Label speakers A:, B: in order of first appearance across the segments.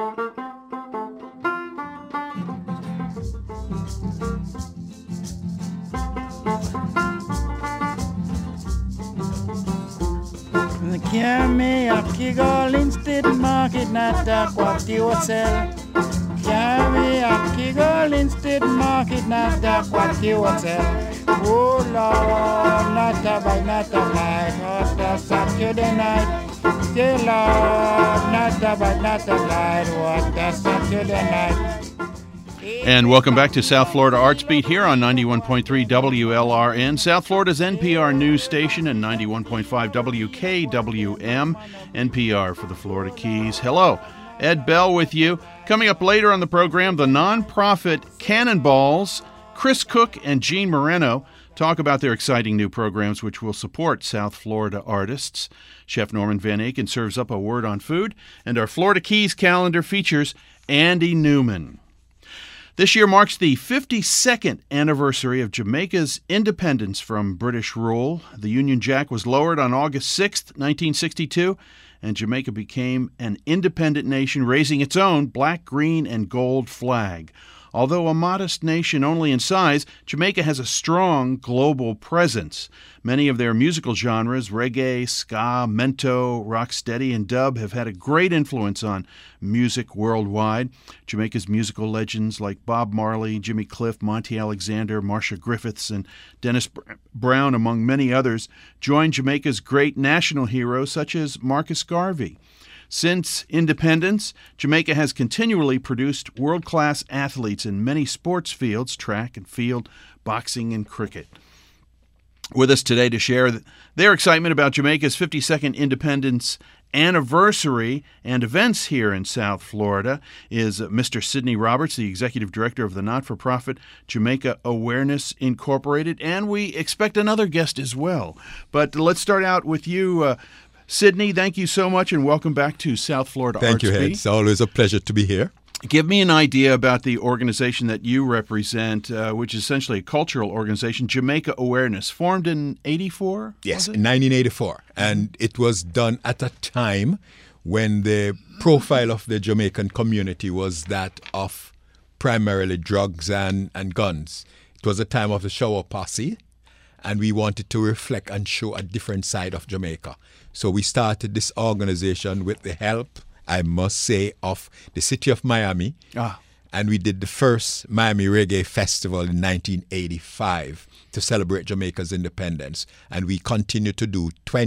A: Chiami a Kigol Instead Market, not what you sell. Chiami a Kigol Instead Market, not what you sell. Oh Lord, not a by not a light, what a Saturday night. Say Lord, not a by not a light, what a Saturday night.
B: And welcome back to South Florida Arts Beat here on 91.3 WLRN, South Florida's NPR news station, and 91.5 WKWM, NPR for the Florida Keys. Hello, Ed Bell with you. Coming up later on the program, the nonprofit Cannonballs, Chris Cook and Gene Moreno talk about their exciting new programs which will support South Florida artists. Chef Norman Van Aken serves up a word on food, and our Florida Keys calendar features Andy Newman. This year marks the 52nd anniversary of Jamaica's independence from British rule. The Union Jack was lowered on August 6, 1962, and Jamaica became an independent nation, raising its own black, green, and gold flag. Although a modest nation only in size, Jamaica has a strong global presence. Many of their musical genres, reggae, ska, mento, rocksteady, and dub, have had a great influence on music worldwide. Jamaica's musical legends like Bob Marley, Jimmy Cliff, Monty Alexander, Marcia Griffiths, and Dennis Brown, among many others, joined Jamaica's great national heroes such as Marcus Garvey. Since independence, Jamaica has continually produced world-class athletes in many sports fields, track and field, boxing, and cricket. With us today to share their excitement about Jamaica's 52nd independence anniversary and events here in South Florida is Mr. Sidney Roberts, the Executive Director of the not-for-profit Jamaica Awareness Incorporated, and we expect another guest as well. But let's start out with you, Sidney. Thank you so much, and welcome back to South Florida Arts Beat.
C: Thank you, Ed. It's always a pleasure to be here.
B: Give me an idea about the organization that you represent, which is essentially a cultural organization, Jamaica Awareness, formed in 84?
C: Yes, in 1984. And it was done at a time when the profile of the Jamaican community was that of primarily drugs and guns. It was a time of the shower posse, and we wanted to reflect and show a different side of Jamaica. So we started this organization with the help, I must say, of the city of Miami. And we did the first Miami Reggae Festival in 1985 to celebrate Jamaica's independence. And we continue to do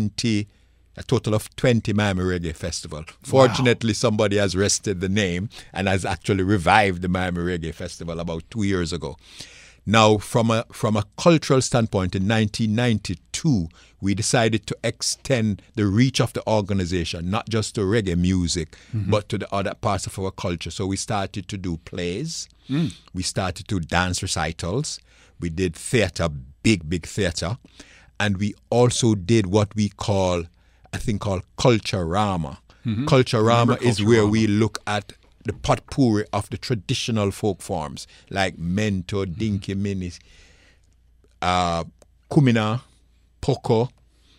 C: a total of 20 Miami Reggae Festival. Fortunately, somebody has wrested the name and has actually revived the Miami Reggae Festival about 2 years ago. Now, from a cultural standpoint, in 1992, we decided to extend the reach of the organization, not just to reggae music, but to the other parts of our culture. So we started to do plays. We started to dance recitals. We did theater, big theater. And we also did what we call, I think, called Culturama. Culturama is where we look at the potpourri of the traditional folk forms like mento, dinky, mini, kumina, poko,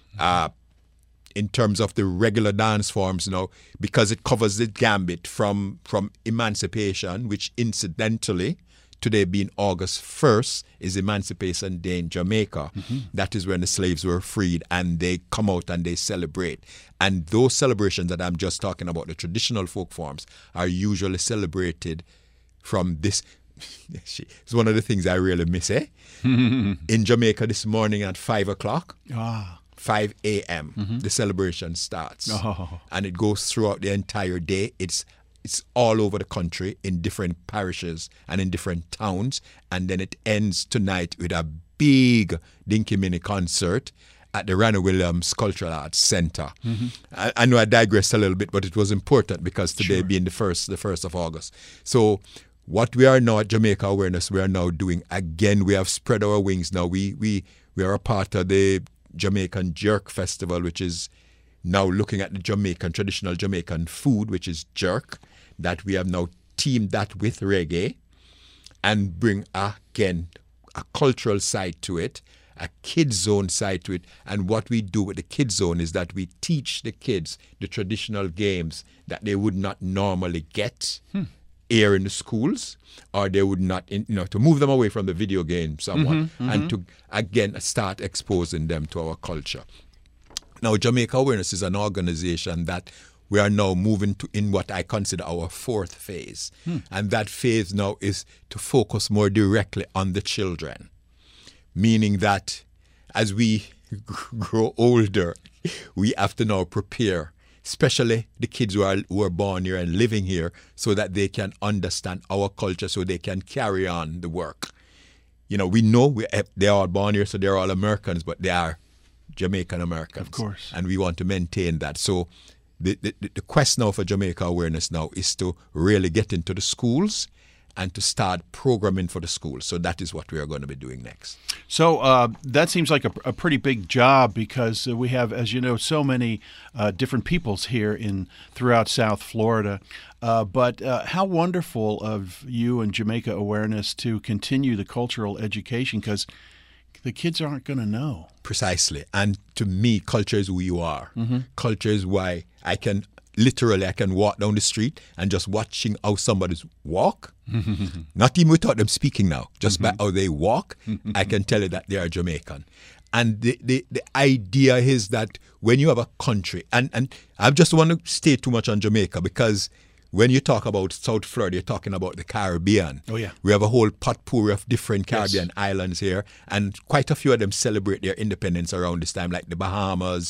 C: in terms of the regular dance forms, because it covers the gambit from emancipation, which incidentally, today being August 1st, is Emancipation Day in Jamaica. That is when the slaves were freed, and they come out and they celebrate. And those celebrations that I'm just talking about, the traditional folk forms, are usually celebrated from this. It's one of the things I really miss, In Jamaica this morning at 5 o'clock, 5 a.m., the celebration starts. And it goes throughout the entire day. It's all over the country in different parishes and in different towns. And then it ends tonight with a big Dinky Mini concert at the Ranny Williams Cultural Arts Center. I know I digressed a little bit, but it was important because today being the 1st of August. So what we are now at Jamaica Awareness, we are now doing, again, we have spread our wings now. We are a part of the Jamaican Jerk Festival, which is now looking at the traditional Jamaican food, which is jerk, that we have now teamed that with reggae and bring, again, a cultural side to it. a kids zone side to it. And what we do with the kids zone is that we teach the kids the traditional games that they would not normally get here in the schools, or they would not, to move them away from the video game somewhat, and to, again, start exposing them to our culture. Now, Jamaica Awareness is an organization that we are now moving to in what I consider our fourth phase. And that phase now is to focus more directly on the children, meaning that as we grow older, we have to now prepare, especially the kids who are born here and living here, so that they can understand our culture, so they can carry on the work. We know they're all born here, so they're all Americans, but they are Jamaican Americans.
B: Of course.
C: And we want to maintain that. So the quest now for Jamaica Awareness now is to really get into the schools and to start programming for the schools. So that is what we are going to be doing next.
B: So that seems like a pretty big job, because we have, as you know, so many different peoples here throughout South Florida. But how wonderful of you and Jamaica Awareness to continue the cultural education, because the kids aren't going to know.
C: Precisely. And to me, culture is who you are. Culture is why I can walk down the street and just watching how somebody's walk, not even without them speaking now, just by how they walk, I can tell you that they are Jamaican. And the idea is that when you have a country, and I just want to stay too much on Jamaica, because when you talk about South Florida, you're talking about the Caribbean.
B: Oh, yeah.
C: We have a whole potpourri of different Caribbean islands here, and quite a few of them celebrate their independence around this time, like the Bahamas,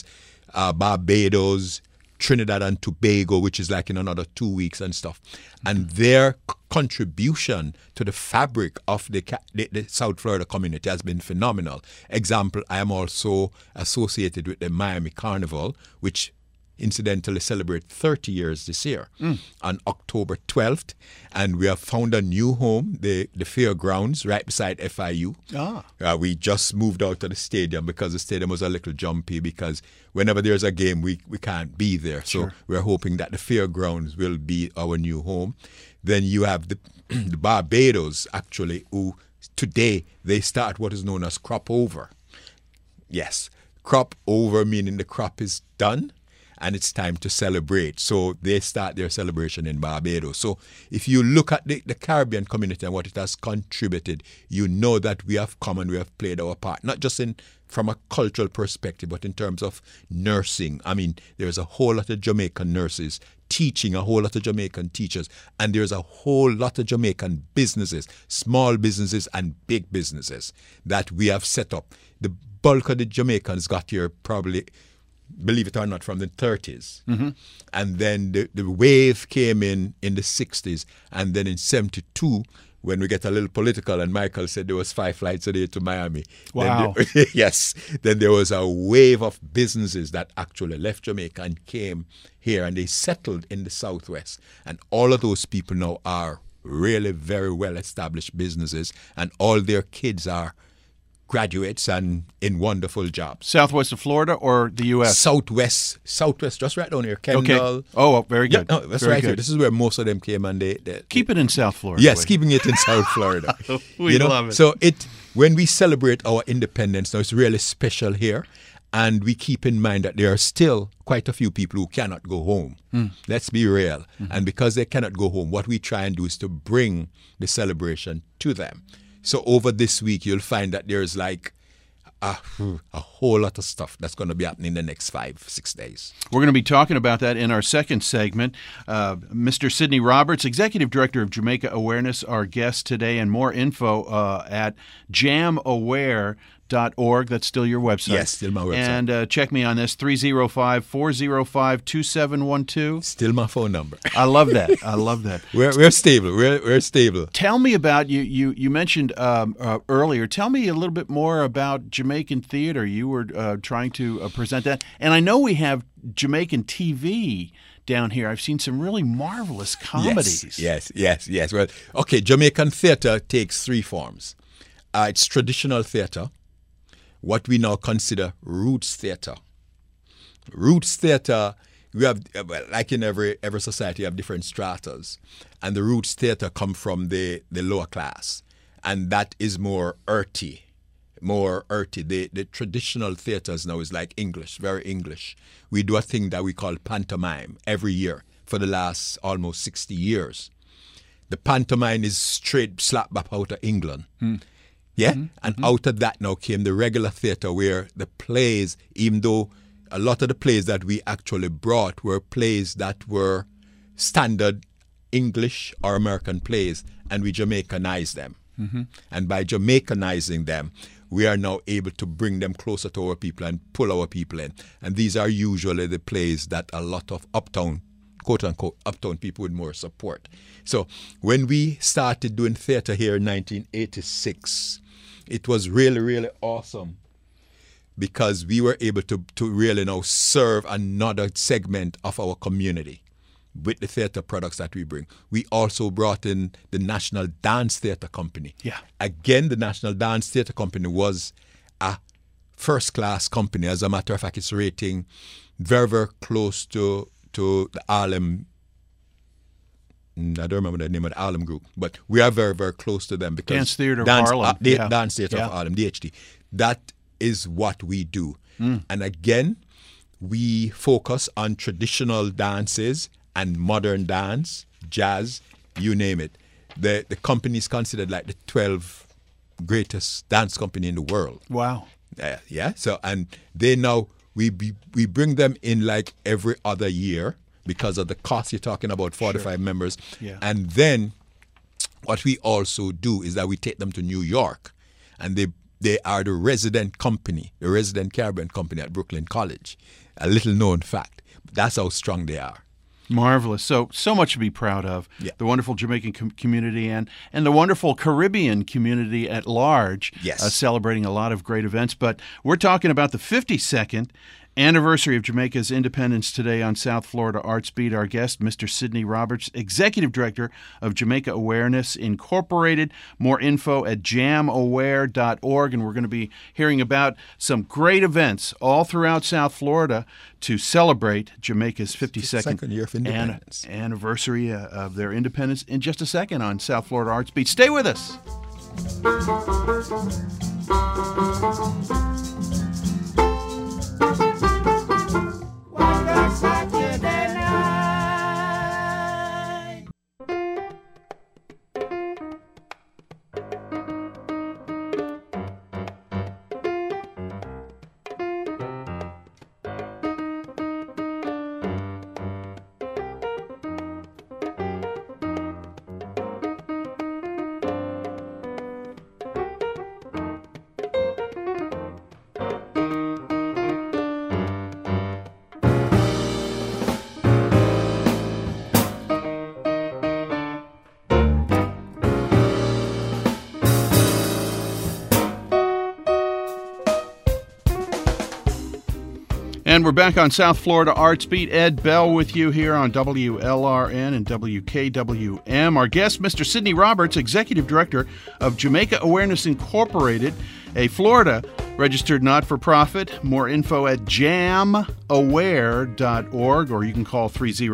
C: Barbados, Trinidad and Tobago, which is like in another 2 weeks and stuff. And their contribution to the fabric of the South Florida community has been phenomenal. Example, I am also associated with the Miami Carnival, which incidentally celebrate 30 years this year on October 12th. And we have found a new home, the fairgrounds right beside FIU. We just moved out of the stadium because the stadium was a little jumpy, because whenever there's a game, we can't be there. So we're hoping that the fairgrounds will be our new home. Then you have the Barbados, actually, who today they start what is known as crop over. Yes, crop over meaning the crop is done and it's time to celebrate. So they start their celebration in Barbados. So if you look at the Caribbean community and what it has contributed, you know that we have come and we have played our part, not just from a cultural perspective, but in terms of nursing. I mean, there's a whole lot of Jamaican nurses teaching, a whole lot of Jamaican teachers, and there's a whole lot of Jamaican businesses, small businesses and big businesses that we have set up. The bulk of the Jamaicans got here probably, believe it or not, from the 30s. And then the wave came in the 60s. And then in 72, when we get a little political, and Michael said there was 5 flights a day to Miami.
B: Wow.
C: Yes. Then there was a wave of businesses that actually left Jamaica and came here, and they settled in the Southwest. And all of those people now are really very well-established businesses, and all their kids are graduates and in wonderful jobs.
B: Southwest of Florida or the U.S.?
C: Southwest, just right down here. Kendall.
B: Okay. Oh, very good.
C: Yeah, no, that's
B: very
C: right
B: good.
C: here. This is where most of them came, and they
B: keep it in South Florida.
C: Yes, keeping it in South Florida.
B: We love it.
C: So when we celebrate our independence, now it's really special here, and we keep in mind that there are still quite a few people who cannot go home. Let's be real. And because they cannot go home, what we try and do is to bring the celebration to them. So over this week, you'll find that there's like a whole lot of stuff that's going to be happening in the next 5-6 days.
B: We're going to be talking about that in our second segment. Mr. Sidney Roberts, Executive Director of Jamaica Awareness, our guest today, and more info at jamaware.org. That's still your website.
C: Yes, still my website.
B: And check me on this, 305-405-2712.
C: Still my phone number.
B: I love that. I love that.
C: We're stable. We're stable.
B: Tell me about, you mentioned earlier, tell me a little bit more about Jamaican theater. You were trying to present that. And I know we have Jamaican TV down here. I've seen some really marvelous comedies.
C: Yes. Well, okay, Jamaican theater takes 3 forms. It's traditional theater, what we now consider roots theater. Roots theater, we have, like in every society, you have different stratas. And the roots theater come from the lower class. And that is more earthy. more earthy. The traditional theaters now is like English, very English. We do a thing that we call pantomime every year for the last almost 60 years. The pantomime is straight slap back out of England. Yeah? And out of that now came the regular theater where the plays, even though a lot of the plays that we actually brought were plays that were standard English or American plays, and we Jamaicanized them. And by Jamaicanizing them, we are now able to bring them closer to our people and pull our people in. And these are usually the plays that a lot of uptown, quote-unquote, uptown people with more support. So when we started doing theater here in 1986, it was really, really awesome because we were able to really now serve another segment of our community with the theater products that we bring. We also brought in the National Dance Theater Company.
B: Yeah.
C: Again, the National Dance Theater Company was a first-class company. As a matter of fact, it's rating very, very close to the Harlem. I don't remember the name of the Harlem group, but we are very, very close to them because
B: Dance Theater of Harlem.
C: Dance Theater of Harlem, DHT. That is what we do. And again, we focus on traditional dances and modern dance, jazz, you name it. The company is considered like the 12th greatest dance company in the world.
B: Wow.
C: Yeah. So, and they now, we bring them in like every other year because of the cost. You're talking about 45 members.
B: Yeah.
C: And then what we also do is that we take them to New York, and they are the resident company, the resident Caribbean company at Brooklyn College. A little known fact. That's how strong they are.
B: Marvelous. So much to be proud of.
C: Yeah.
B: The wonderful Jamaican community and the wonderful Caribbean community at large.
C: Yes.
B: Celebrating a lot of great events. But we're talking about the 52nd anniversary of Jamaica's independence today on South Florida Arts Beat. Our guest, Mr. Sidney Roberts, Executive Director of Jamaica Awareness Incorporated. More info at jamaware.org. And we're going to be hearing about some great events all throughout South Florida to celebrate Jamaica's 52nd
C: year of independence.
B: Anniversary of their independence in just a second on South Florida Arts Beat. Stay with us.
A: Saturday night.
B: And we're back on South Florida Arts Beat. Ed Bell with you here on WLRN and WKWM. Our guest, Mr. Sidney Roberts, Executive Director of Jamaica Awareness Incorporated, a Florida registered not-for-profit. More info at jamaware.org, or you can call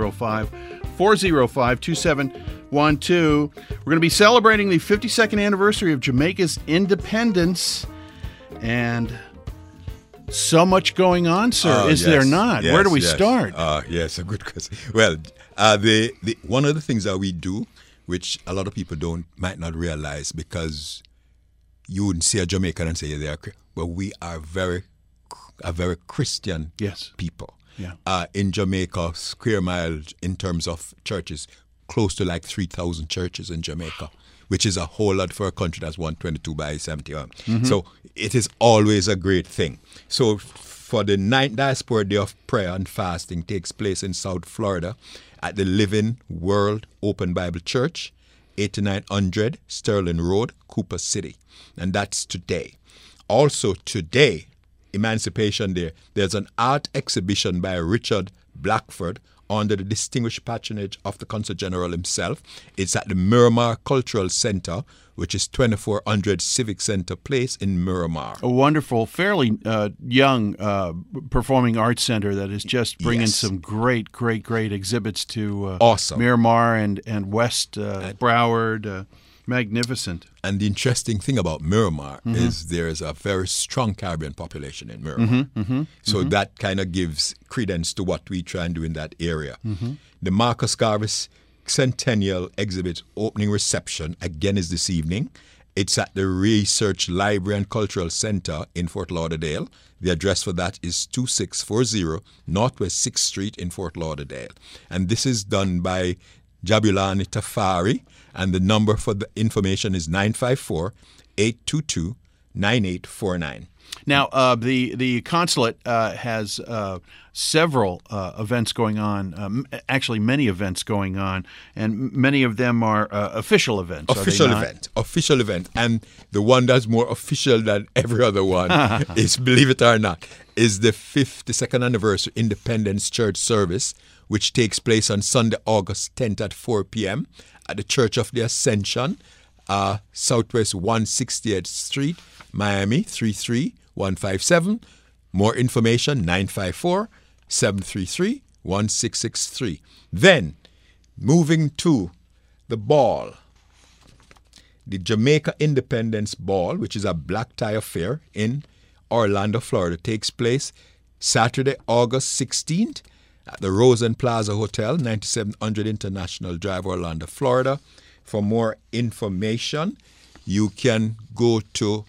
B: 305-405-2712. We're going to be celebrating the 52nd anniversary of Jamaica's independence, and so much going on, sir. Is there not? Where do we start?
C: Yes, a good question. Well, the one of the things that we do, which a lot of people might not realize, because you wouldn't see a Jamaican and say they're, but we are a very Christian people.
B: Yeah.
C: In Jamaica, square mile in terms of churches, close to like 3,000 churches in Jamaica, which is a whole lot for a country that's 122 by 71. Mm-hmm. So it is always a great thing. So for the 9th Diaspora Day of Prayer and Fasting takes place in South Florida at the Living World Open Bible Church, 8900 Sterling Road, Cooper City. And that's today. Also today, Emancipation Day, there's an art exhibition by Richard Blackford under the distinguished patronage of the Consul General himself. It's at the Miramar Cultural Center, which is 2400 Civic Center Place in Miramar.
B: A wonderful, fairly young performing arts center that is just bringing some great exhibits to
C: awesome.
B: Miramar and West Broward. Magnificent.
C: And the interesting thing about Miramar is there's a very strong Caribbean population in Miramar. So that kind of gives credence to what we try and do in that area. The Marcus Garvey Centennial Exhibit opening reception, again, is this evening. It's at the Research Library and Cultural Center in Fort Lauderdale. The address for that is 2640 Northwest 6th Street in Fort Lauderdale. And this is done by Jabulani Tafari, and the number for the information is 954-822-9849.
B: Now, the consulate has several events going on, actually many events going on, and many of them are official events.
C: Official event. And the one that's more official than every other one is, believe it or not, is the 52nd anniversary Independence Church service, which takes place on Sunday, August 10th at 4 p.m. at the Church of the Ascension, Southwest 168th Street, Miami 33157. More information, 954-733-1663. Then, moving to the ball, the Jamaica Independence Ball, which is a black tie affair in Orlando, Florida, takes place Saturday, August 16th at the Rosen Plaza Hotel, 9700 International Drive, Orlando, Florida. For more information, you can go to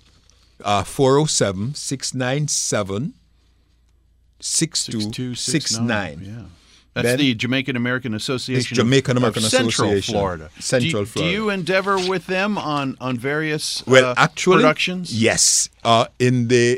C: 407-697-6269.
B: Yeah. That's the Jamaican American Association
C: Jamaican
B: of Central Florida.
C: Central Florida.
B: Do you endeavor with them on various
C: actually,
B: productions?
C: Yes. For the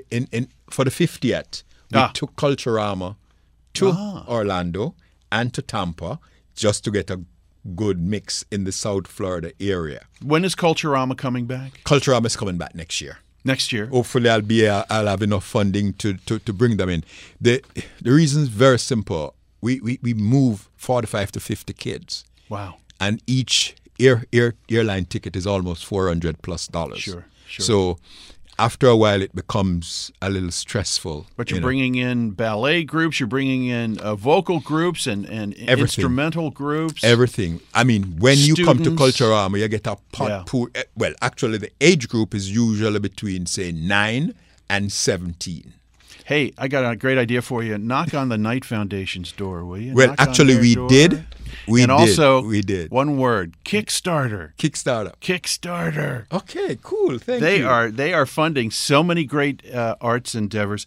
C: 50th, we took Culturama to Orlando and to Tampa just to get a good mix in the South Florida area.
B: When is Culturama coming back?
C: Culturama is coming back next year.
B: Next year?
C: Hopefully I'll have enough funding to bring them in. The reason is very simple. We move 45 to 50 kids.
B: Wow.
C: And each airline ticket is almost $400+.
B: Sure.
C: So after a while, it becomes a little stressful.
B: But you're bringing in ballet groups, you're bringing in vocal groups and instrumental groups.
C: Everything. I mean, when you come to
B: Students.
C: Culturama, you get a potpourri. Yeah. Well, actually, the age group is usually between, say, 9 and 17.
B: Hey, I got a great idea for you. Knock on the Knight Foundation's door, will you?
C: Well,
B: Knock on
C: actually,
B: their
C: we
B: door.
C: did. We did.
B: One word: Kickstarter.
C: Kickstarter. Okay, cool. Thank you.
B: They are funding so many great arts endeavors.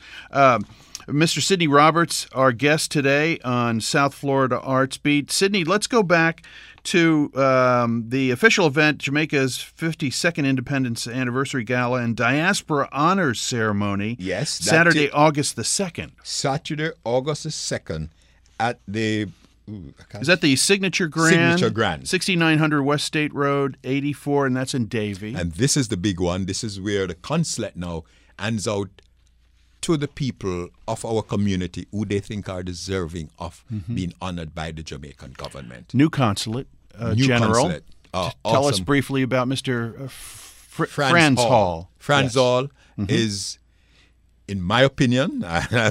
B: Mr. Sidney Roberts, our guest today on South Florida Arts Beat. Sidney, let's go back to the official event, Jamaica's 52nd Independence Anniversary Gala and Diaspora Honors Ceremony.
C: Yes.
B: Saturday, August the 2nd.
C: Saturday, August the 2nd at the...
B: Is that the Signature Grand?
C: Signature Grand.
B: 6900 West State Road, 84, and that's in Davie.
C: And this is the big one. This is where the consulate now hands out to the people of our community who they think are deserving of being honored by the Jamaican government.
B: New consulate, General.
C: Consulate.
B: Tell us briefly about Mr. Franz Hall.
C: Franz Hall is, in my opinion,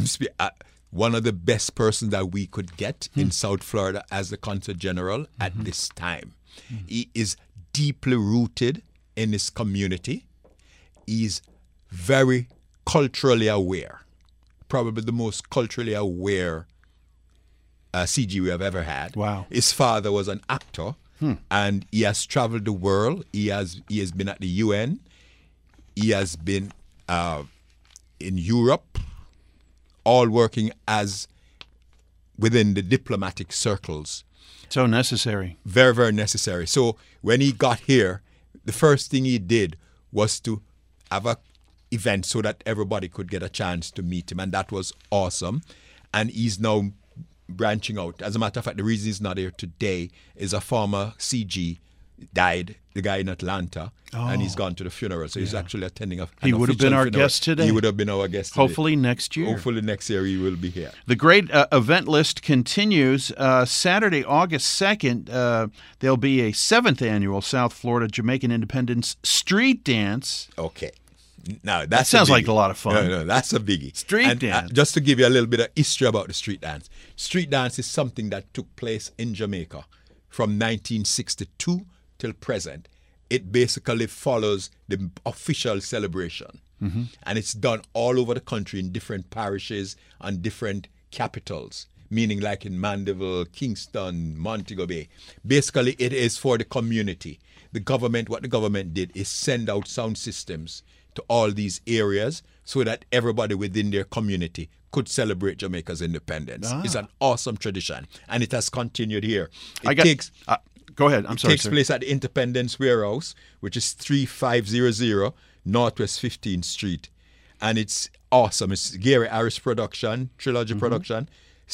C: one of the best persons that we could get in South Florida as the Consul General at this time. He is deeply rooted in his community. He's very culturally aware, probably the most culturally aware CG we have ever had.
B: Wow.
C: His father was an actor, and he has traveled the world. He has been at the UN. He has been in Europe, all working as within the diplomatic circles.
B: So necessary.
C: Very, very necessary. So when he got here, the first thing he did was to have a event so that everybody could get a chance to meet him, and that was awesome. And he's now branching out. As a matter of fact, the reason he's not here today is a former CG died, the guy in Atlanta, and he's gone to the funeral. So he's actually attending
B: He would have been our guest today.
C: He would have been our guest today.
B: Hopefully next year.
C: Hopefully next year he will be here.
B: The great event list continues. Saturday, August 2nd, there'll be a 7th annual South Florida Jamaican Independence Street Dance.
C: Okay. Now
B: That sounds like a lot of fun.
C: No, that's a biggie.
B: Street dance.
C: Just to give you a little bit of history about the street dance. Street dance is something that took place in Jamaica from 1962 till present. it basically follows the official celebration. And it's done all over the country in different parishes and different capitals, meaning like in Mandeville, Kingston, Montego Bay. Basically, it is for the community. What the government did is send out sound systems to all these areas so that everybody within their community could celebrate Jamaica's independence. It's an awesome tradition, and it has continued here.
B: Go ahead. I'm sorry,
C: It takes place at the Independence Warehouse, which is 3500 Northwest 15th Street. And it's awesome. It's Gary Harris production, Trilogy production,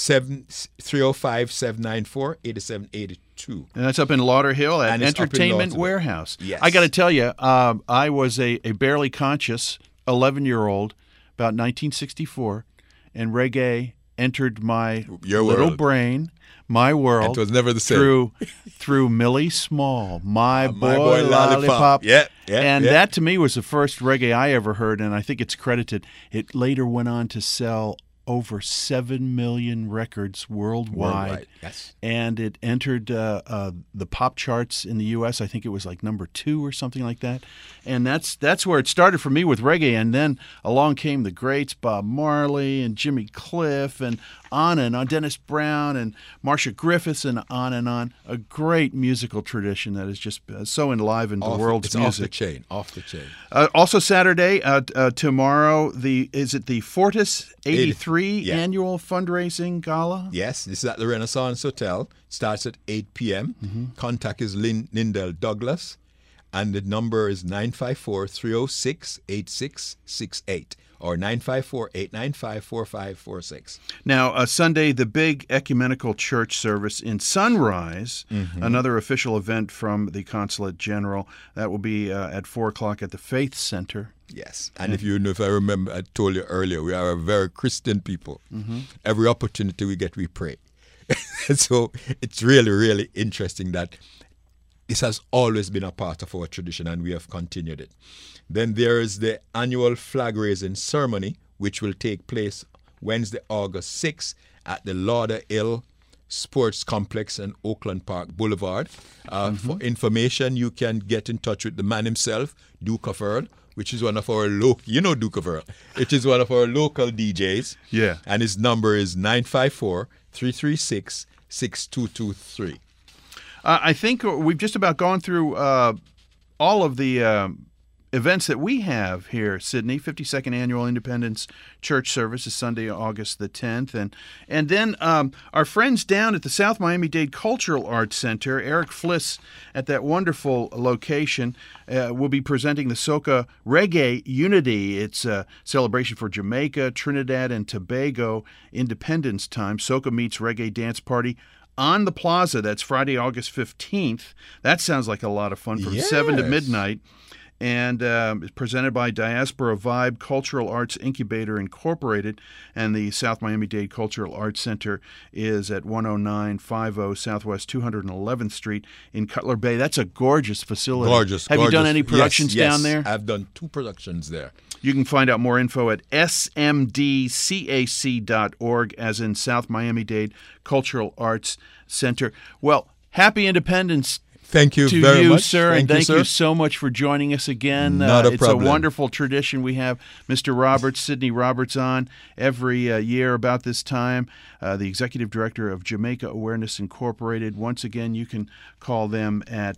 C: 305-794-8782.
B: And that's up in Lauderhill at
C: And it's up in
B: Entertainment
C: Lauderhill.
B: Warehouse.
C: Yes.
B: I got to tell you, I was a barely conscious 11-year-old about 1964, and reggae entered my
C: Your
B: little
C: world.
B: brain, my world.
C: It was never the same.
B: Through Millie Small, my
C: My
B: boy
C: Boy
B: Lollipop.
C: Lollipop. Yeah.
B: And that to me was the first reggae I ever heard, and I think it's credited. It later went on to sell over 7 million records worldwide.
C: Yes.
B: And it entered the pop charts in the U.S. I think it was like number 2 or something like that. And that's where it started for me with reggae. And then along came the greats, Bob Marley and Jimmy Cliff and on, Dennis Brown and Marcia Griffiths and on. A great musical tradition that has just so enlivened the world's
C: it's
B: music.
C: Off the chain.
B: Also Saturday, tomorrow, is it the Fortis 83
C: Yeah.
B: annual fundraising gala?
C: Yes, this is at the Renaissance Hotel. Starts at 8 p.m. Contact is Lindell Douglas, and the number is 954-306-8668 or 954-895-4546.
B: Now, Sunday, the big ecumenical church service in Sunrise, another official event from the Consulate General. That will be at 4 o'clock at the Faith Center.
C: Yes, and if I remember, I told you earlier, we are a very Christian people. Every opportunity we get, we pray. So it's really, really interesting that this has always been a part of our tradition, and we have continued it. Then there is the annual flag raising ceremony, which will take place Wednesday, August 6th at the Lauderhill Sports Complex in Oakland Park Boulevard. For information, you can get in touch with the man himself, Duke of Earl, which is one of our Duke of Earl. It is one of our local DJs.
B: Yeah.
C: And his number is 954-336-6223.
B: I think we've just about gone through all of the events that we have here, Sydney. 52nd Annual Independence Church Service is Sunday, August the 10th. And then our friends down at the South Miami-Dade Cultural Arts Center, Eric Fliss at that wonderful location, will be presenting the Soca Reggae Unity. It's a celebration for Jamaica, Trinidad, and Tobago Independence Time. Soca Meets Reggae Dance Party on the Plaza. That's Friday, August 15th. That sounds like a lot of fun from 7 to midnight. And it's presented by Diaspora Vibe Cultural Arts Incubator Incorporated, and the South Miami-Dade Cultural Arts Center is at 10950 Southwest 211th Street in Cutler Bay. That's a gorgeous facility.
C: Gorgeous.
B: Have you done any productions down there?
C: Yes, I've done 2 productions there.
B: You can find out more info at smdcac.org, as in South Miami-Dade Cultural Arts Center. Well, happy Independence
C: Thank you
B: to
C: very
B: you,
C: much.
B: sir, and thank
C: sir.
B: you so much for joining us again.
C: Not a
B: it's
C: problem.
B: a wonderful tradition. We have Mr. Roberts, Sidney Roberts, on every year about this time, the Executive Director of Jamaica Awareness Incorporated. Once again, you can call them at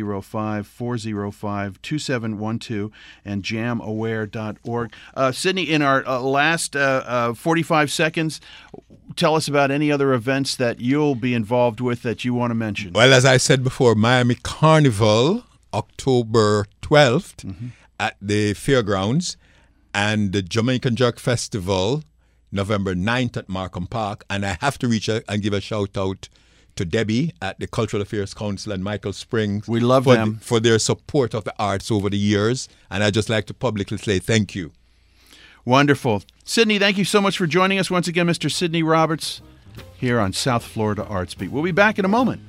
B: 305-405-2712 and jamaware.org. Sidney, in our last 45 seconds, tell us about any other events that you'll be involved with that you want to mention.
C: Well, as I said before, Miami Carnival, October 12th at the Fairgrounds, and the Jamaican Jerk Festival, November 9th at Markham Park. And I have to reach out and give a shout out to Debbie at the Cultural Affairs Council and Michael Springs.
B: We love them.
C: For their support of the arts over the years. And I'd just like to publicly say thank you.
B: Wonderful. Sidney, thank you so much for joining us once again, Mr. Sidney Roberts, here on South Florida Arts Beat. We'll be back in a moment.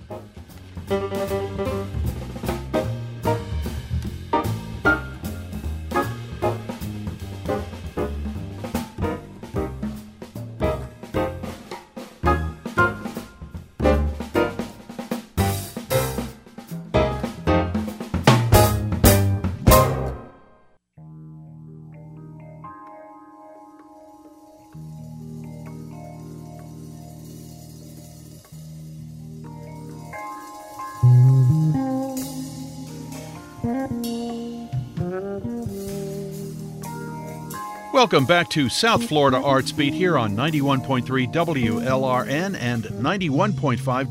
B: Welcome back to South Florida Arts Beat here on 91.3 WLRN and 91.5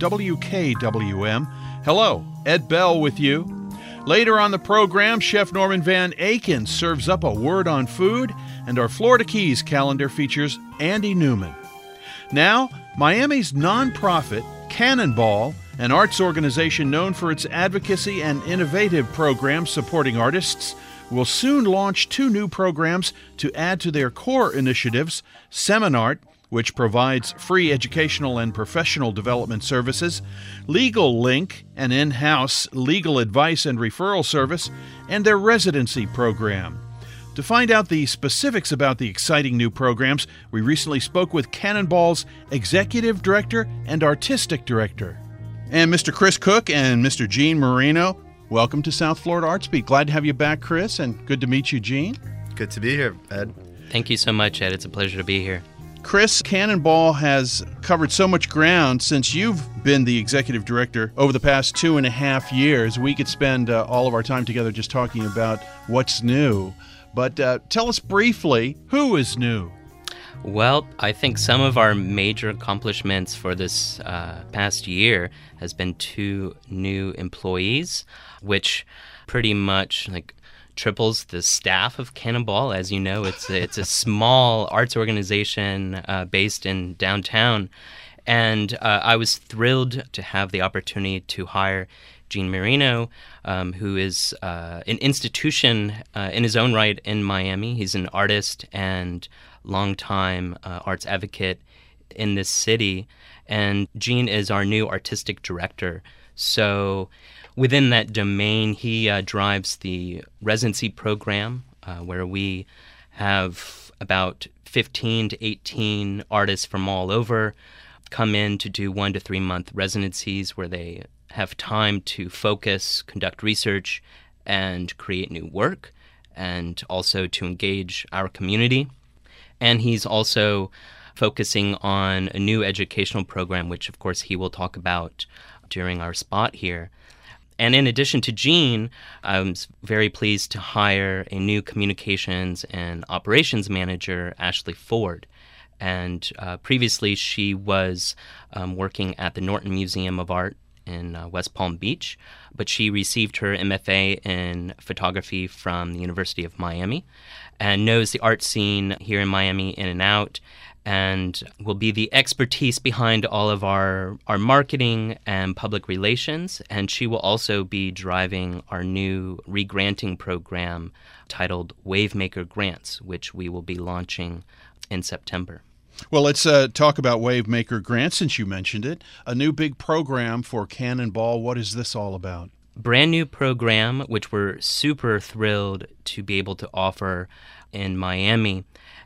B: WKWM. Hello, Ed Bell with you. Later on the program, Chef Norman Van Aken serves up a word on food, and our Florida Keys calendar features Andy Newman. Now, Miami's nonprofit, Cannonball, an arts organization known for its advocacy and innovative programs supporting artists, will soon launch 2 new programs to add to their core initiatives, Seminart, which provides free educational and professional development services, Legal Link, an in-house legal advice and referral service, and their residency program. To find out the specifics about the exciting new programs, we recently spoke with Cannonball's Executive Director and Artistic Director. And Mr. Chris Cook and Mr. Gene Marino, welcome to South Florida Arts Beat. Glad to have you back, Chris, and good to meet you, Gene.
D: Good to be here, Ed.
E: Thank you so much, Ed. It's a pleasure to be here.
B: Chris, Cannonball has covered so much ground since you've been the executive director over the past 2.5 years. We could spend all of our time together just talking about what's new. But tell us briefly, who is new?
E: Well, I think some of our major accomplishments for this past year has been 2 new employees, which pretty much triples the staff of Cannonball. As you know, it's a small arts organization based in downtown. And I was thrilled to have the opportunity to hire Gene Marino, who is an institution in his own right in Miami. He's an artist and longtime arts advocate in this city. And Gene is our new artistic director. So within that domain, he drives the residency program, where we have about 15 to 18 artists from all over come in to do 1 to 3 month residencies where they have time to focus, conduct research, and create new work, and also to engage our community. And he's also focusing on a new educational program, which of course he will talk about during our spot here. And in addition to Gene, I was very pleased to hire a new communications and operations manager, Ashley Ford. And previously she was working at the Norton Museum of Art in West Palm Beach, but she received her MFA in photography from the University of Miami and knows the art scene here in Miami in and out, and will be the expertise behind all of our marketing and public relations. And she will also be driving our new re-granting program titled Wavemaker Grants, which we will be launching in September.
B: Well, let's talk about Wavemaker Grants, since you mentioned it. A new big program for Cannonball. What is this all about?
E: Brand new program, which we're super thrilled to be able to offer in Miami.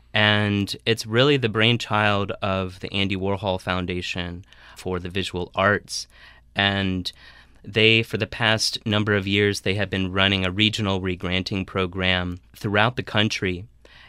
E: And it's really the brainchild of the Andy Warhol Foundation for the Visual Arts. And they, for the past number of years, they have been running a regional re-granting program throughout the country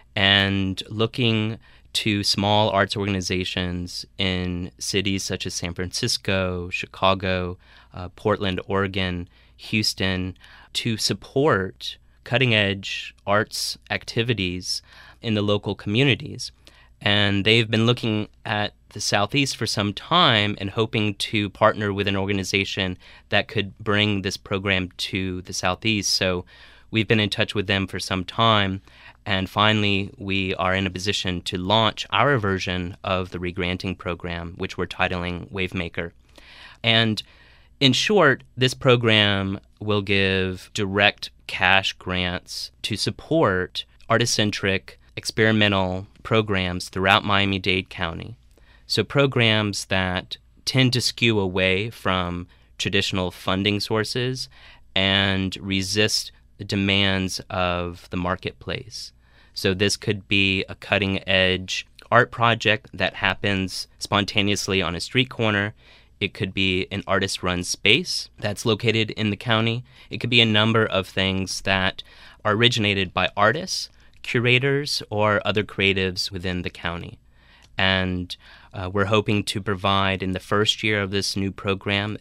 E: and looking to small arts organizations in cities such as San Francisco, Chicago, Portland, Oregon, Houston, to support cutting-edge arts activities in the local communities. And they've been looking at the Southeast for some time and hoping to partner with an organization that could bring this program to the Southeast. So we've been in touch with them for some time, and finally we are in a position to launch our version of the re-granting program, which we're titling Wavemaker. And in short, this program will give direct cash grants to support artist-centric experimental programs throughout Miami-Dade County. So programs that tend to skew away from traditional funding sources and resist the demands of the marketplace. So this could be a cutting-edge art project that happens spontaneously on a street corner. It could be an artist-run space that's located in the county. It could be a number of things that are originated by artists, curators, or other creatives within the county. And we're hoping to provide, in the first year of this new program,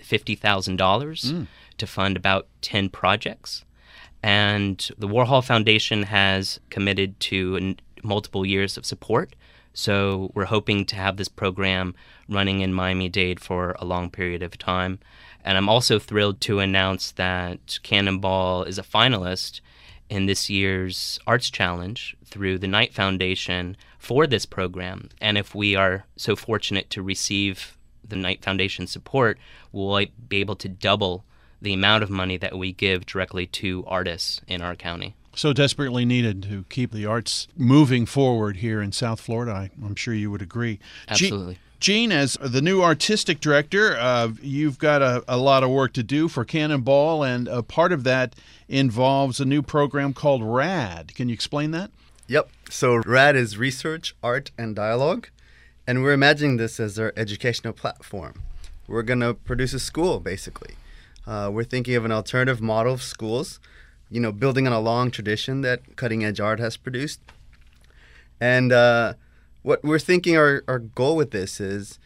E: $50,000 to fund about 10 projects. And the Warhol Foundation has committed to multiple years of support. So we're hoping to have this program running in Miami-Dade for a long period of time. And I'm also thrilled to announce that Cannonball is a finalist in this year's Arts Challenge through the Knight Foundation for this program. And if we are so fortunate to receive the Knight Foundation support, we'll be able to double the amount of money that we give directly to artists in our county.
B: So desperately needed to keep the arts moving forward here in South Florida. I'm sure you would agree.
E: Absolutely.
B: Gene, as the new artistic director, you've got a lot of work to do for Cannonball, and a part of that involves a new program called RAD. Can you explain that?
D: Yep. So RAD is Research, Art, and Dialogue, and we're imagining this as our educational platform. We're going to produce a school, basically. We're thinking of an alternative model of schools, building on a long tradition that Cutting Edge Art has produced. And what we're thinking our goal with this is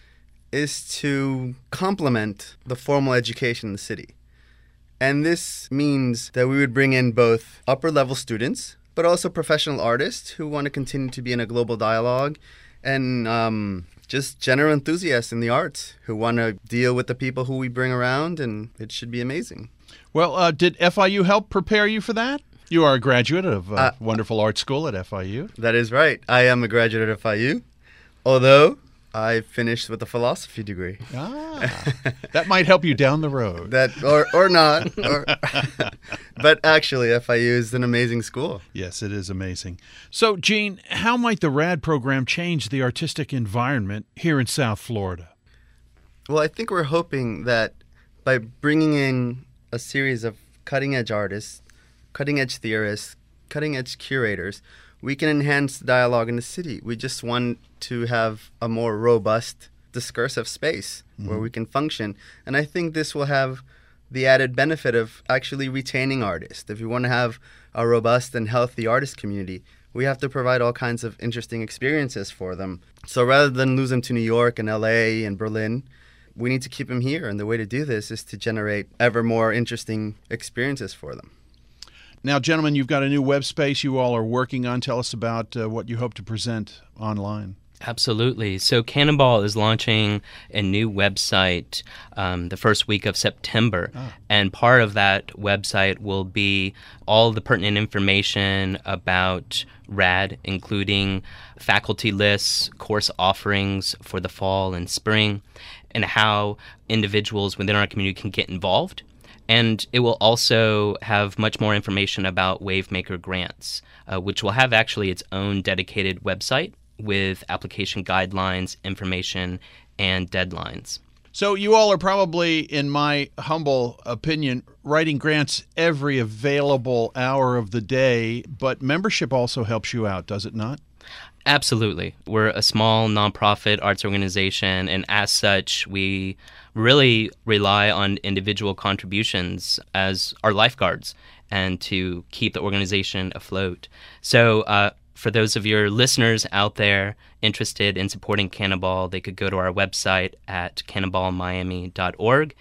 D: to complement the formal education in the city. And this means that we would bring in both upper-level students, but also professional artists who want to continue to be in a global dialogue, and just general enthusiasts in the arts who want to deal with the people who we bring around, and it should be amazing.
B: Well, did FIU help prepare you for that? You are a graduate of a wonderful art school at FIU.
D: That is right. I am a graduate at FIU, although I finished with a philosophy degree.
B: That might help you down the road.
D: Or not. But actually, FIU is an amazing school.
B: Yes, it is amazing. So, Gene, how might the RAD program change the artistic environment here in South Florida?
D: Well, I think we're hoping that by bringing in a series of cutting-edge artists, cutting-edge theorists, cutting-edge curators, we can enhance the dialogue in the city. We just want to have a more robust discursive space where we can function. And I think this will have the added benefit of actually retaining artists. If you want to have a robust and healthy artist community, we have to provide all kinds of interesting experiences for them. So rather than lose them to New York and LA and Berlin, we need to keep them here. And the way to do this is to generate ever more interesting experiences for them.
B: Now, gentlemen, you've got a new web space you all are working on. Tell us about what you hope to present online.
E: Absolutely. So Cannonball is launching a new website the first week of September. And part of that website will be all the pertinent information about RAD, including faculty lists, course offerings for the fall and spring, and how individuals within our community can get involved. And it will also have much more information about Wavemaker grants, which will have actually its own dedicated website with application guidelines, information, and deadlines.
B: So you all are probably, in my humble opinion, writing grants every available hour of the day, but membership also helps you out, does it not?
E: Absolutely. We're a small nonprofit arts organization, and as such, we really rely on individual contributions as our lifeguards and to keep the organization afloat. So for those of your listeners out there interested in supporting Cannonball, they could go to our website at cannonballmiami.org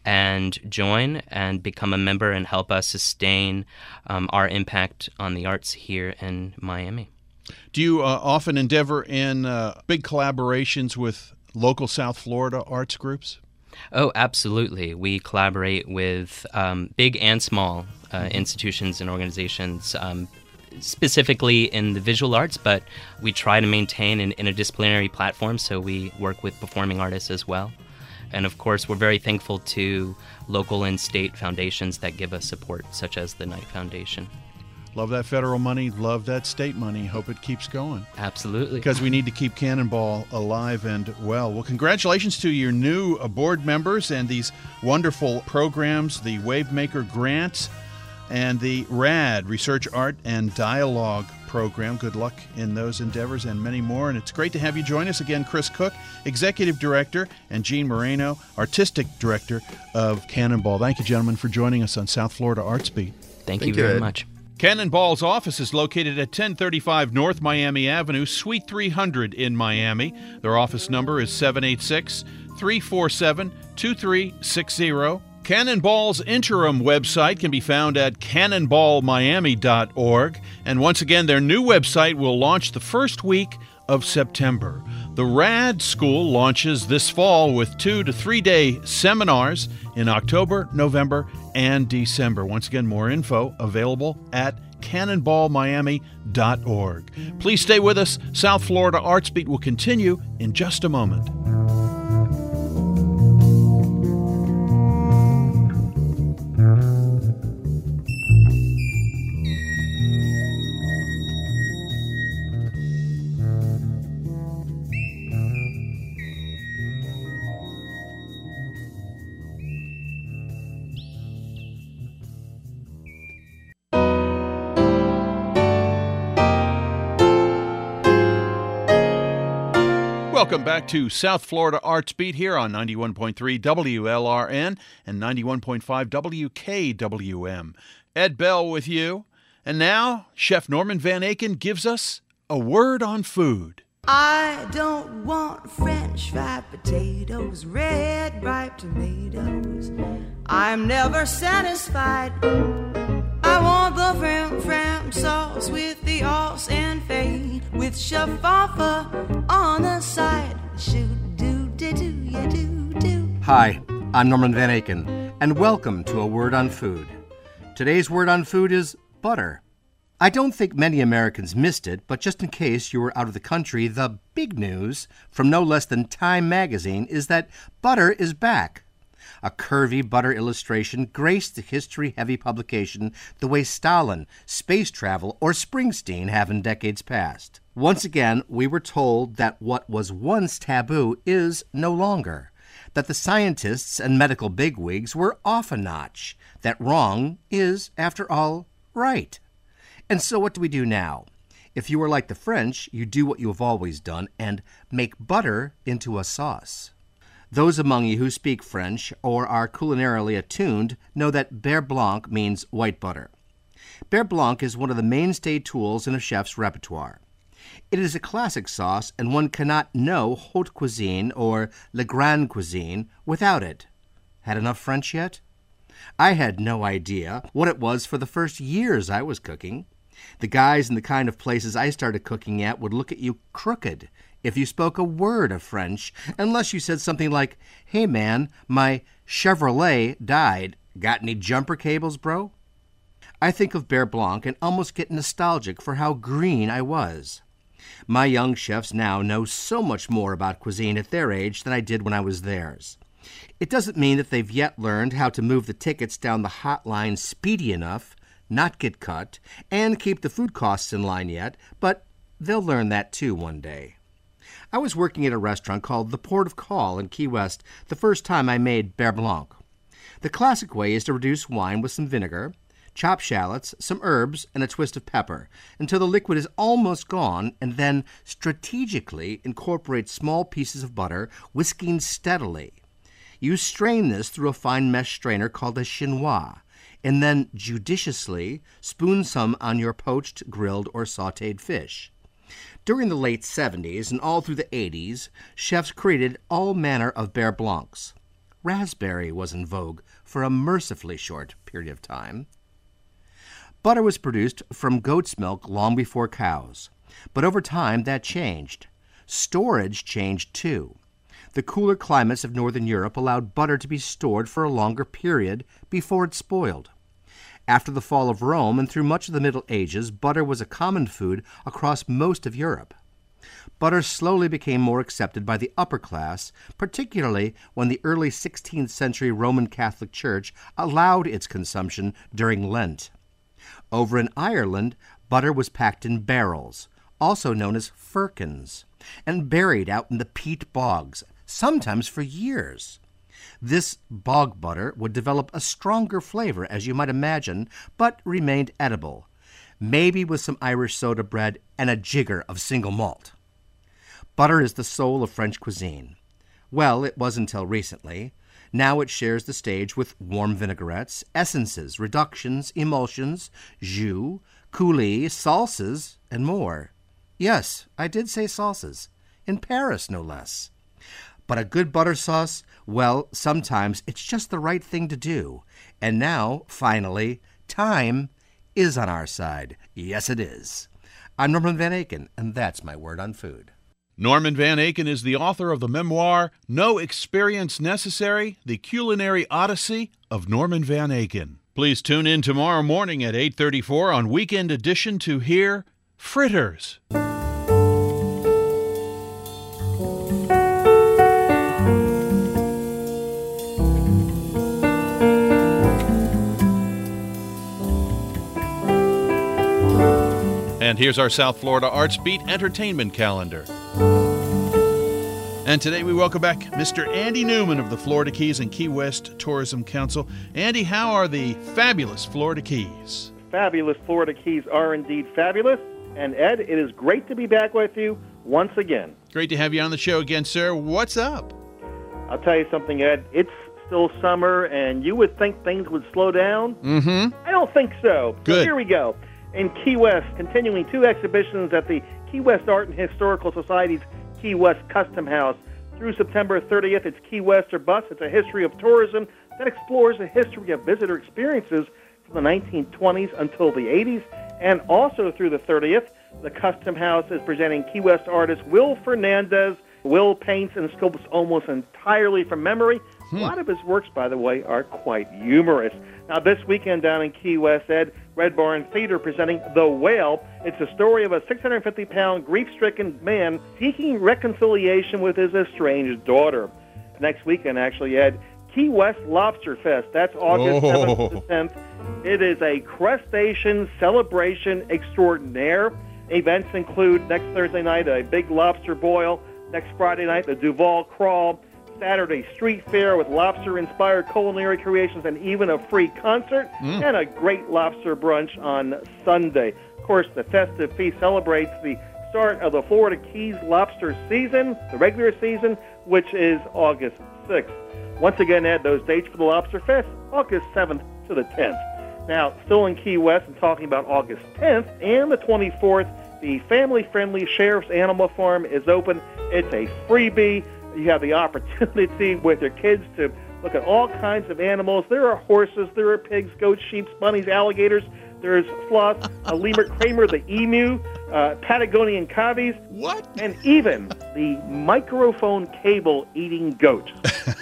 E: and join and become a member and help us sustain our impact on the arts here in Miami.
B: Do you often endeavor in big collaborations with local South Florida arts groups?
E: Oh, absolutely. We collaborate with big and small institutions and organizations, specifically in the visual arts, but we try to maintain an interdisciplinary platform, so we work with performing artists as well. And of course, we're very thankful to local and state foundations that give us support, such as the Knight Foundation.
B: Love that federal money, love that state money. Hope it keeps going.
E: Absolutely.
B: Because we need to keep Cannonball alive and well. Well, congratulations to your new board members and these wonderful programs, the Wavemaker Grants and the RAD, Research, Art, and Dialogue program. Good luck in those endeavors and many more. And it's great to have you join us again, Chris Cook, Executive Director, and Gene Moreno, Artistic Director of Cannonball. Thank you, gentlemen, for joining us on South Florida Arts Beat.
E: Thank you very much.
B: Cannonball's office is located at 1035 North Miami Avenue, Suite 300 in Miami. Their office number is 786-347-2360. Cannonball's interim website can be found at cannonballmiami.org, And once again, their new website will launch the first week of September. The RAD School launches this fall with 2 to 3 day seminars in October, November, and December. Once again, more info available at cannonballmiami.org. Please stay with us. South Florida Arts Beat will continue in just a moment. Welcome back to South Florida Arts Beat here on 91.3 WLRN and 91.5 WKWM. Ed Bell with you. And now, Chef Norman Van Aken gives us a word on food.
F: I don't want French fried potatoes, red ripe tomatoes. I'm never satisfied. I want the fram sauce with the os and fade, with shaffa on the side. Shoot-do-do-do-ya-do-do.
G: Hi, I'm Norman Van Aken, and welcome to A Word on Food. Today's word on food is butter. I don't think many Americans missed it, but just in case you were out of the country, the big news from no less than Time magazine is that butter is back. A curvy butter illustration graced the history-heavy publication the way Stalin, space travel, or Springsteen have in decades past. Once again, we were told that what was once taboo is no longer, that the scientists and medical bigwigs were off a notch, that wrong is, after all, right. And so what do we do now? If you are like the French, you do what you have always done and make butter into a sauce. Those among you who speak French or are culinarily attuned know that beurre blanc means white butter. Beurre blanc is one of the mainstay tools in a chef's repertoire. It is a classic sauce, and one cannot know haute cuisine or le grand cuisine without it. Had enough French yet? I had no idea what it was for the first years I was cooking. The guys in the kind of places I started cooking at would look at you crooked if you spoke a word of French, unless you said something like, "Hey man, my Chevrolet died. Got any jumper cables, bro?" I think of beurre blanc and almost get nostalgic for how green I was. My young chefs now know so much more about cuisine at their age than I did when I was theirs. It doesn't mean that they've yet learned how to move the tickets down the hotline speedy enough, not get cut, and keep the food costs in line yet, but they'll learn that too one day. I was working at a restaurant called the Port of Call in Key West the first time I made beurre blanc. The classic way is to reduce wine with some vinegar, chop shallots, some herbs, and a twist of pepper until the liquid is almost gone, and then strategically incorporate small pieces of butter, whisking steadily. You strain this through a fine mesh strainer called a chinois, and then judiciously spoon some on your poached, grilled, or sautéed fish. During the late 70s and all through the 80s, chefs created all manner of beurre blancs. Raspberry was in vogue for a mercifully short period of time. Butter was produced from goat's milk long before cows, but over time that changed. Storage changed too. The cooler climates of Northern Europe allowed butter to be stored for a longer period before it spoiled. After the fall of Rome and through much of the Middle Ages, butter was a common food across most of Europe. Butter slowly became more accepted by the upper class, particularly when the early 16th century Roman Catholic Church allowed its consumption during Lent. Over in Ireland, butter was packed in barrels, also known as firkins, and buried out in the peat bogs, sometimes for years. This bog butter would develop a stronger flavor, as you might imagine, but remained edible, maybe with some Irish soda bread and a jigger of single malt. Butter is the soul of French cuisine. Well, it was until recently. Now it shares the stage with warm vinaigrettes, essences, reductions, emulsions, jus, coulis, salsas, and more. Yes, I did say salsas. In Paris, no less. But a good butter sauce, well, sometimes it's just the right thing to do. And now, finally, time is on our side. Yes, it is. I'm Norman Van Aken, and that's my word on food.
B: Norman Van Aken is the author of the memoir, No Experience Necessary, The Culinary Odyssey of Norman Van Aken. Please tune in tomorrow morning at 8:34 on Weekend Edition to hear Fritters. And here's our South Florida Arts Beat entertainment calendar. And today we welcome back Mr. Andy Newman of the Florida Keys and Key West Tourism Council. Andy, how are the fabulous Florida Keys?
H: Fabulous Florida Keys are indeed fabulous. And Ed, it is great to be back with you once again.
B: Great to have you on the show again, sir. What's up?
H: I'll tell you something, Ed. It's still summer, and you would think things would slow down.
B: Mm-hmm.
H: I don't think so.
B: Good.
H: So here we go. In Key West, continuing 2 exhibitions at the Key West Art and Historical Society's Key West Custom House. Through September 30th, it's Key West or Bust. It's a history of tourism that explores the history of visitor experiences from the 1920s until the 80s. And also through the 30th, the Custom House is presenting Key West artist Will Fernandez. Will paints and sculpts almost entirely from memory. A lot of his works, by the way, are quite humorous. Now, this weekend down in Key West, Ed, Red Barn Theater presenting The Whale. It's the story of a 650-pound grief-stricken man seeking reconciliation with his estranged daughter. Next weekend, actually, Ed, Key West Lobster Fest. That's August 7th to 10th. It is a crustacean celebration extraordinaire. Events include next Thursday night, a big lobster boil. Next Friday night, the Duval Crawl. Saturday, street fair with lobster-inspired culinary creations and even a free concert. And a great lobster brunch on Sunday. Of course, the festive feast celebrates the start of the Florida Keys lobster season, the regular season, which is August 6th. Once again, Ed, those dates for the Lobster Fest, August 7th to the 10th. Now, still in Key West and talking about August 10th and the 24th, the family-friendly Sheriff's Animal Farm is open. It's a freebie. You have the opportunity with your kids to look at all kinds of animals. There are horses, there are pigs, goats, sheep, bunnies, alligators. There's sloth, a lemur, Kramer the emu, Patagonian cavies.
B: What?
H: And even the microphone cable eating goat.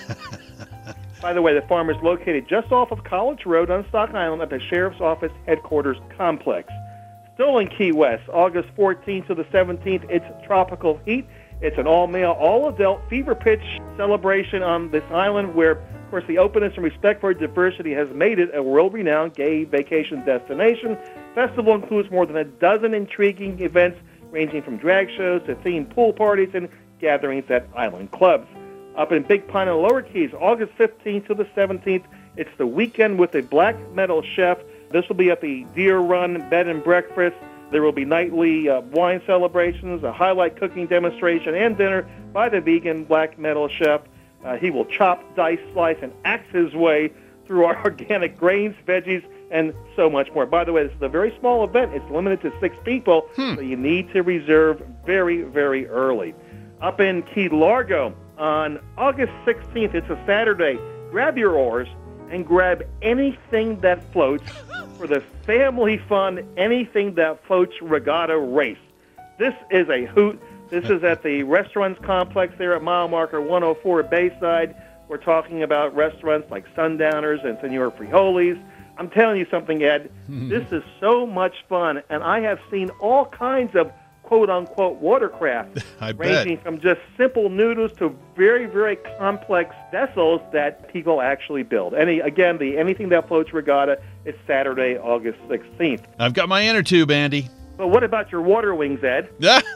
H: By the way, the farm is located just off of College Road on Stock Island at the Sheriff's Office Headquarters Complex. Still in Key West, August 14th to the 17th, it's Tropical Heat. It's an all-male, all-adult fever pitch celebration on this island where, of course, the openness and respect for diversity has made it a world-renowned gay vacation destination. Festival includes more than a dozen intriguing events ranging from drag shows to themed pool parties and gatherings at island clubs. Up in Big Pine and Lower Keys, August 15th to the 17th, it's the Weekend with a Black Metal Chef. This will be at the Deer Run Bed and Breakfast. There will be nightly wine celebrations, a highlight cooking demonstration, and dinner by the vegan black metal chef. He will chop, dice, slice, and axe his way through our organic grains, veggies, and so much more. By the way, this is a very small event. It's limited to 6 people, so you need to reserve very, very early. Up in Key Largo on August 16th, it's a Saturday. Grab your oars and grab anything that floats for the family fun, anything that floats regatta race. This is a hoot. This is at the restaurants complex there at mile marker 104 Bayside. We're talking about restaurants like Sundowners and Senor Frijoles. I'm telling you something, Ed. This is so much fun, and I have seen all kinds of quote-unquote watercraft, ranging from just simple noodles to very, very complex vessels that people actually build. Again, the Anything That Floats Regatta is Saturday, August 16th.
B: I've got my inner tube, Andy.
H: But what about your water wings, Ed?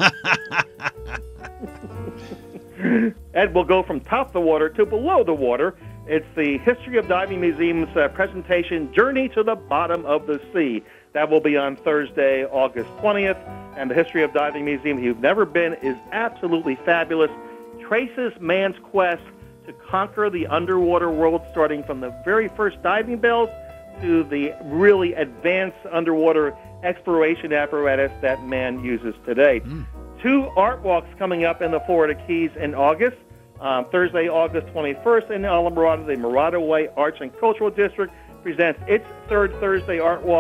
H: Ed will go from top of the water to below the water. It's the History of Diving Museum's presentation, Journey to the Bottom of the Sea. That will be on Thursday, August 20th. And the History of Diving Museum, if you've never been, is absolutely fabulous. Traces man's quest to conquer the underwater world, starting from the very first diving bells to the really advanced underwater exploration apparatus that man uses today. 2 art walks coming up in the Florida Keys in August. Thursday, August 21st in Islamorada, the Morada Way Arts and Cultural District presents its 3rd Thursday art walk.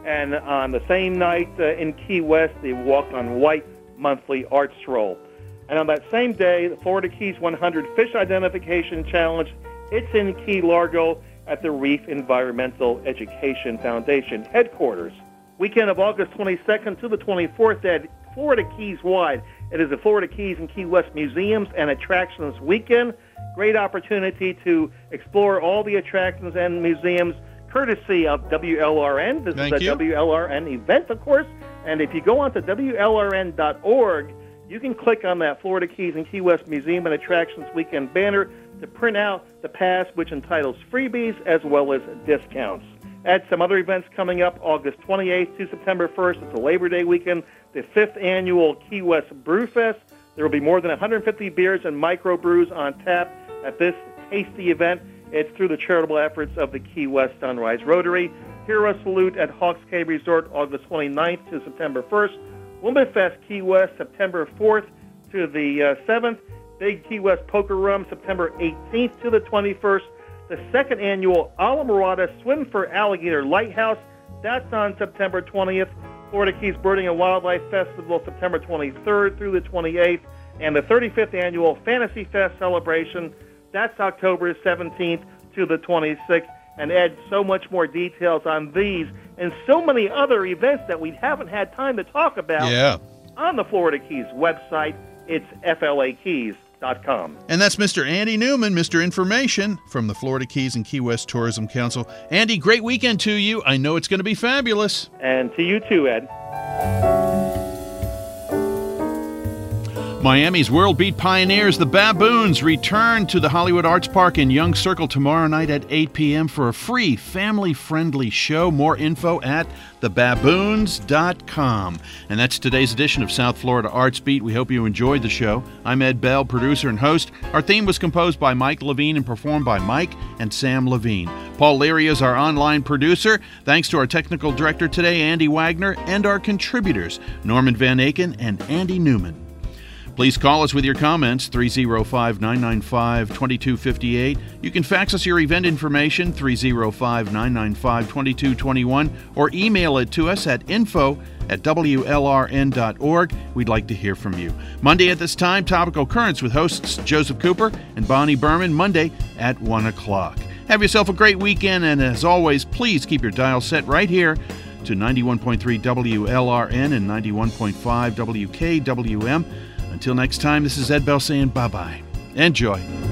H: And on the same night in Key West, the Walk on White monthly art stroll. And on that same day, the Florida Keys 100 Fish Identification Challenge, it's in Key Largo at the Reef Environmental Education Foundation headquarters. Weekend of August 22nd to the 24th at Florida Keys Wide. It is the Florida Keys and Key West Museums and Attractions Weekend. Great opportunity to explore all the attractions and museums courtesy of WLRN. This is a WLRN event, of course. And if you go on to WLRN.org, you can click on that Florida Keys and Key West Museum and Attractions Weekend banner to print out the pass, which entitles freebies as well as discounts. Add some other events coming up August 28th to September 1st. It's a Labor Day weekend, the 5th annual Key West Brew Fest. There will be more than 150 beers and microbrews on tap at this tasty event. It's through the charitable efforts of the Key West Sunrise Rotary. Hero Salute at Hawks Cay Resort August 29th to September 1st. Woman Fest Key West September 4th to the 7th. Big Key West Poker Rum September 18th to the 21st. The second annual Alamorada Swim for Alligator Lighthouse, that's on September 20th. Florida Keys Birding and Wildlife Festival September 23rd through the 28th. And the 35th annual Fantasy Fest celebration, that's October 17th to the 26th. And Ed, so much more details on these and so many other events that we haven't had time to talk about on the Florida Keys website. It's flakeys.com.
B: And that's Mr. Andy Newman, Mr. Information from the Florida Keys and Key West Tourism Council. Andy, great weekend to you. I know it's going to be fabulous.
H: And to you too, Ed.
B: Miami's World Beat pioneers, the Baboons, return to the Hollywood Arts Park in Young Circle tomorrow night at 8 p.m. for a free, family-friendly show. More info at thebaboons.com. And that's today's edition of South Florida Arts Beat. We hope you enjoyed the show. I'm Ed Bell, producer and host. Our theme was composed by Mike Levine and performed by Mike and Sam Levine. Paul Leary is our online producer. Thanks to our technical director today, Andy Wagner, and our contributors, Norman Van Aken and Andy Newman. Please call us with your comments, 305-995-2258. You can fax us your event information, 305-995-2221, or email it to us at info@wlrn.org. We'd like to hear from you. Monday at this time, Topical Currents with hosts Joseph Cooper and Bonnie Berman, Monday at 1 o'clock. Have yourself a great weekend, and as always, please keep your dial set right here to 91.3 WLRN and 91.5 WKWM. Until next time, this is Ed Bell saying bye-bye. Enjoy.